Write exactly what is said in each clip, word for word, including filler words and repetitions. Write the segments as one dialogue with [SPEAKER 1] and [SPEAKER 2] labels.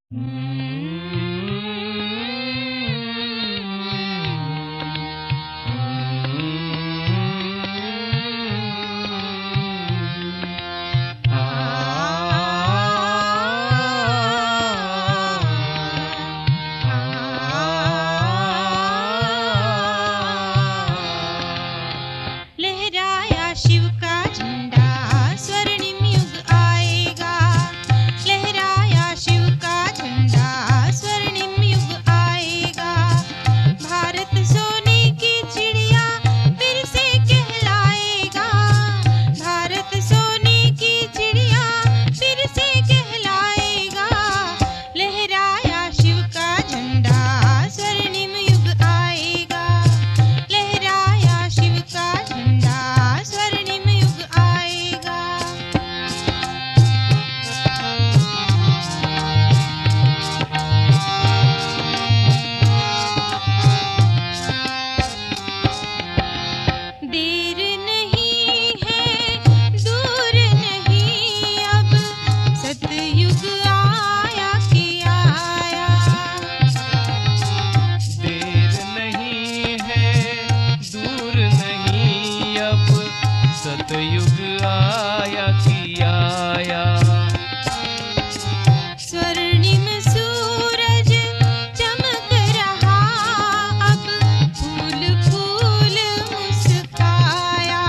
[SPEAKER 1] लहराया शिव का झंडा, स्वर्णिम युग आएगा। लहराया शिव का झंडा, स्वर्णिम युग आएगा। भारत सोने की चिड़िया फिर से कहलाएगा। भारत सोने की चिड़िया फिर से कहलाएगा। लहराया शिव का झंडा, स्वर्णिम युग आएगा। लहराया शिव का झंडा, स्वर्णिम युग आएगा। देर नहीं है, दूर नहीं, अब सतयुग आया कि आया।
[SPEAKER 2] देर नहीं है, दूर नहीं, अब सतयुग आया कि आया।
[SPEAKER 1] स्वर्णिम सूरज चमक रहा, अब फूल फूल मुस्काया।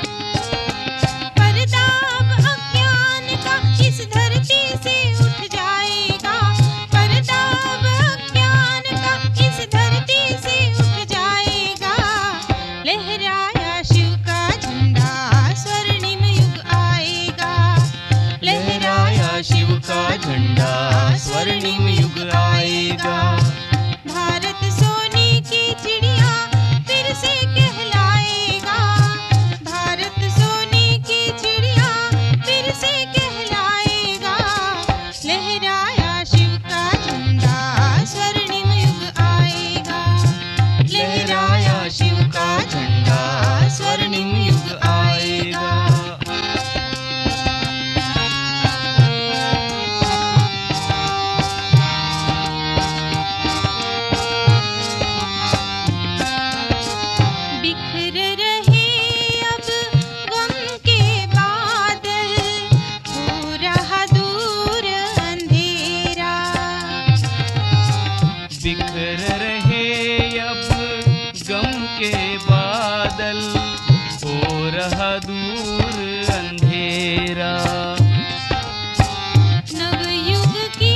[SPEAKER 1] परताप अज्ञान का इस धरती से उठ जाएगा। परताप अज्ञान का इस धरती से उठ जाएगा। लहराया शिव का झंडा, स्वर्णिम युग आएगा।
[SPEAKER 2] लहराया शिव का झंडा, स्वर्णिम युग आएगा।
[SPEAKER 1] भारत सोने की चिड़िया फिर से कहलाएगा। भारत सोने की चिड़िया फिर से कहलाएगा। लहराया शिव का झंडा, स्वर्णिम युग आएगा।
[SPEAKER 2] लहराया शिव का झंडा, स्वर्णिम युग आएगा।
[SPEAKER 1] बिखर रहे अब गम के बादल, हो रहा दूर अंधेरा।
[SPEAKER 2] बिखर रहे अब गम के बादल, हो रहा दूर अंधेरा।
[SPEAKER 1] नवयुग की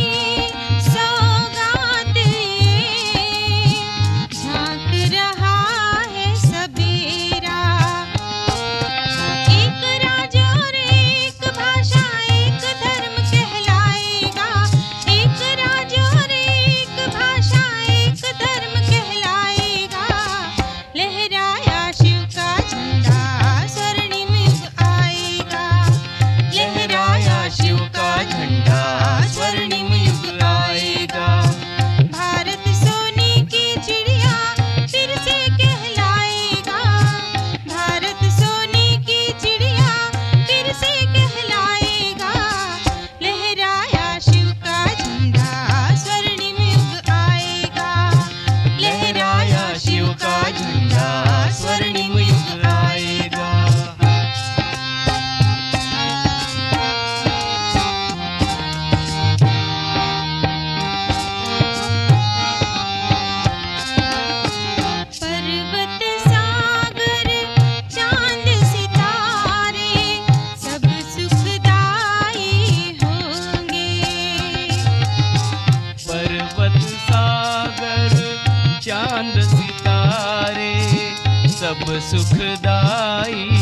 [SPEAKER 1] सौगात लिए झांक रहा है सबेरा। एक राज और एक भाषा, एक धर्म कहलाएगा। एक राज और एक भाषा, एक धर्म कहलाएगा। लहराया शिव का झंडा, स्वर्णिम युग आएगा।
[SPEAKER 2] लहराया शिव का झंडा, स्वर्णिम युग आएगा।
[SPEAKER 1] भारत सोने की चिड़िया फिर से कहलाएगा। भारत सोने की चिड़िया फिर से कहलाएगा। लहराया शिव का झंडा, स्वर्णिम युग आएगा।
[SPEAKER 2] लहराया शिव का झंडा, स्वर्णिम युग आएगा।
[SPEAKER 1] पर्वत सागर चांद सितारे सब सुखदाई होंगे।
[SPEAKER 2] पर्वत सागर चांद सितारे सब सुखदाई